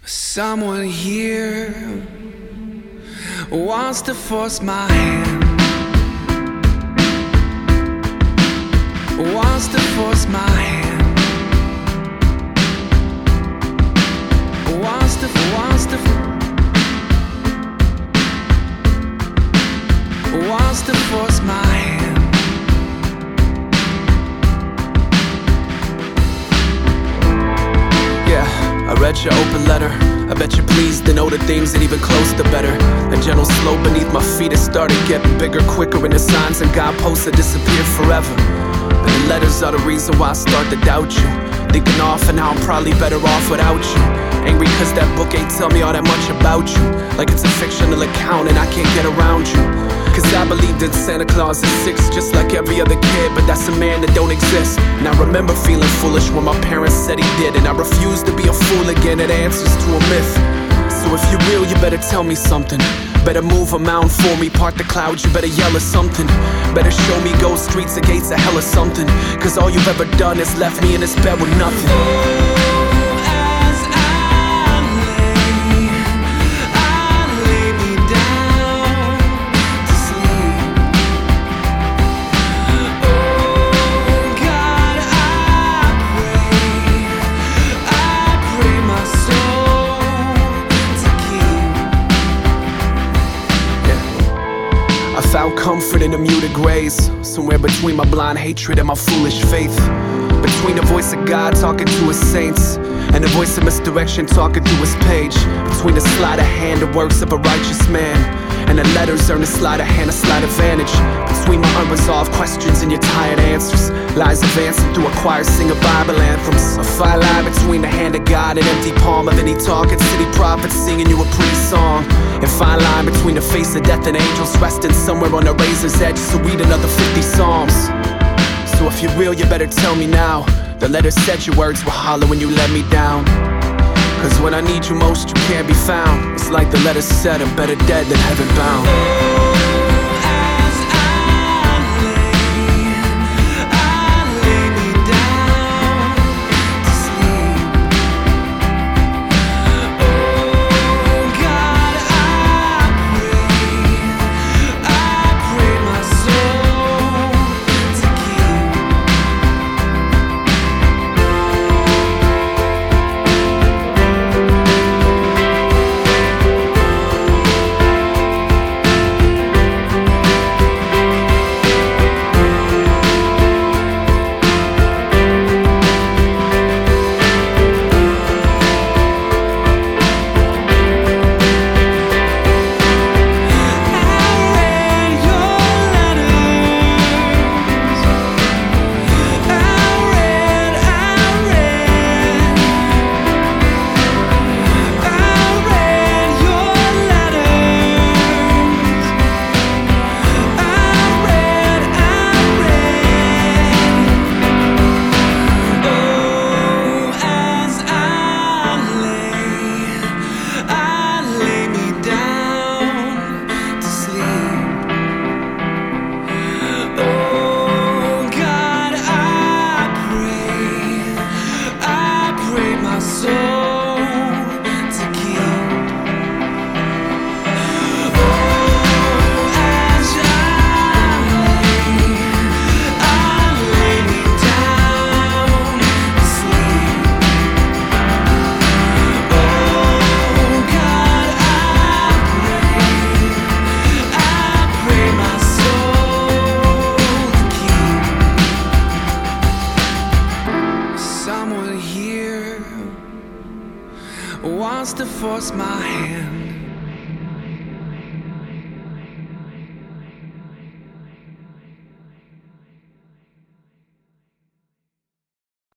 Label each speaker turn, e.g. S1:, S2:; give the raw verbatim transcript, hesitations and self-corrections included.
S1: Someone here wants to force my hand, wants to force my hand, wants to, wants to, wants to force my hand. Yeah, I read your open letter. I bet you're pleased to know the things that even close to better. A gentle slope beneath my feet has started getting bigger, quicker, and the signs and guideposts have disappeared forever. And the letters are the reason why I start to doubt you, thinking often how I'm probably better off without you. Angry cause that book ain't tell me all that much about you, like it's a fictional account and I can't get around you. Cause I believed in Santa Claus at six, just like every other kid, but that's a man that don't exist. And I remember feeling foolish when my parents said he did, and I refused to be a fool again at answers to a myth. So if you're real, you better tell me something. Better move a mountain for me, part the clouds, you better yell or something. Better show me ghost streets or gates of hell or something. Cause all you've ever done is left me in this bed with nothing. I found comfort in the muted grays, somewhere between my blind hatred and my foolish faith. Between the voice of God talking to his saints and the voice of misdirection talking through his page. Between the sleight of hand, the works of a righteous man, and the letters earn a sleight of hand, a slight advantage. Between my unresolved questions and your tired answers, lies advancing through a choir singing Bible anthems. A fine line between the hand of God and empty palm of any talking city prophet singing you a pretty song. And fine line between the face of death and angels resting somewhere on the razor's edge, so read another fifty psalms. So if you're real, you better tell me now. The letter said your words were hollow when you let me down. Cause when I need you most, you can't be found. It's like the letter said, I'm better dead than heaven bound. Someone here wants to force my hand,